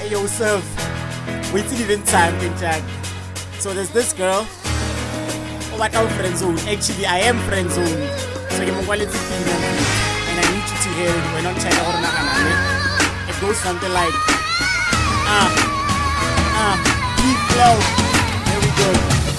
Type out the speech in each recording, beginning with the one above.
Hey, yo, serve. Wait till even time, Jack. So there's this girl. Oh, what our friend zone. Actually, I am friend zone. So give me quality feedback. And I need you to hear it. We're not trying to order. It goes something like, deep flow. There we go.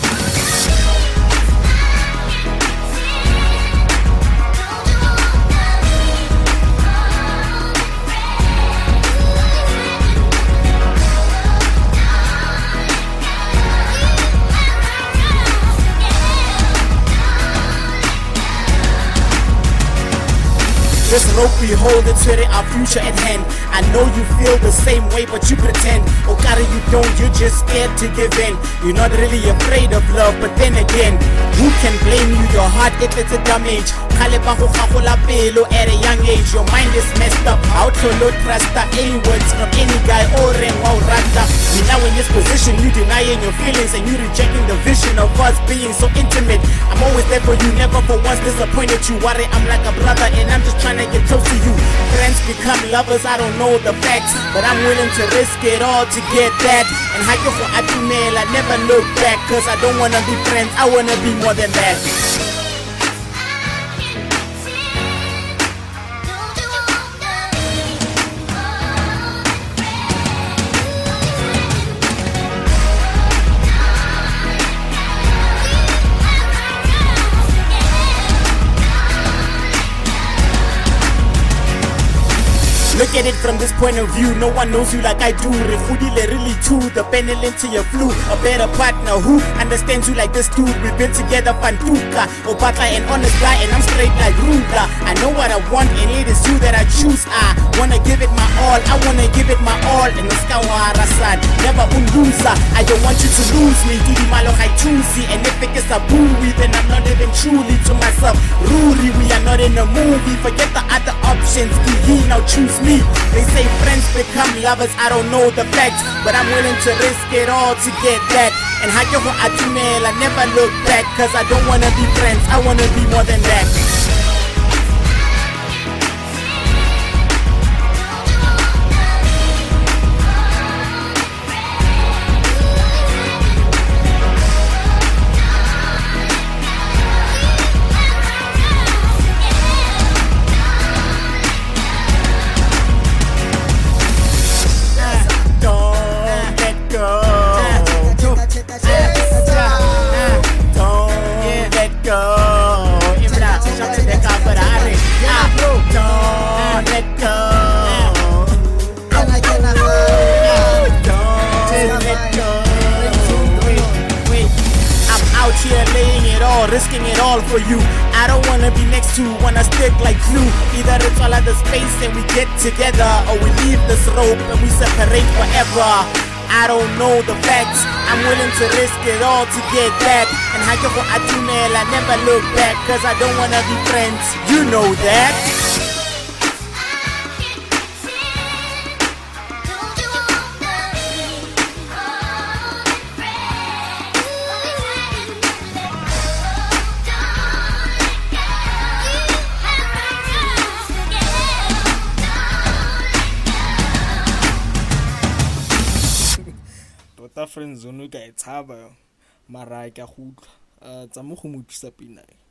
This rope we hold, it's really our future at hand. I know you feel the same way, but you pretend. Oh God, you don't, you're just scared to give in. You're not really afraid of love, but then again, who can blame you? Your heart, if it's a damage. At a young age, your mind is messed up. How to no trust any words from any guy or rata. You're now in this position, you denying your feelings and you rejecting the vision of us being so intimate. I'm always there for you, never for once disappointed you. Worry, I'm like a brother and I'm just trying to get close to you. Friends become lovers, I don't know the facts, but I'm willing to risk it all to get that. And how you for Atumel, I never look back, cause I don't wanna be friends, I wanna be more than that. Look at it from this point of view, no one knows you like I do. Refudile really too, the panel into your flu. A better partner who understands you like this dude. We've been together, Pantuka, Obata, an honest guy, and I'm straight like Ruka. I know what I want, and it is you that I choose. I wanna give it my all, I wanna give it my all. In the Skawara side, never unloser. I don't want you to lose me, Didi Malo I choosy. And if it is a movie, then I'm not even truly to myself. Ruri, we are not in a movie, forget the other options. He now choose me. They say friends become lovers, I don't know the facts, but I'm willing to risk it all to get that. And how you for Atumel, I never look back, cause I don't wanna be friends, I wanna be more than that. Here laying it all, risking it all for you. I don't wanna be next to, wanna stick like glue. Either it's all other space and we get together, or we leave this rope and we separate forever. I don't know the facts, I'm willing to risk it all to get that. And how you for Atumel, I never look back, cause I don't wanna be friends, you know that. Tota friend zone ka e tshaba mara ka go utlwa tsa mo go mo pisa pina.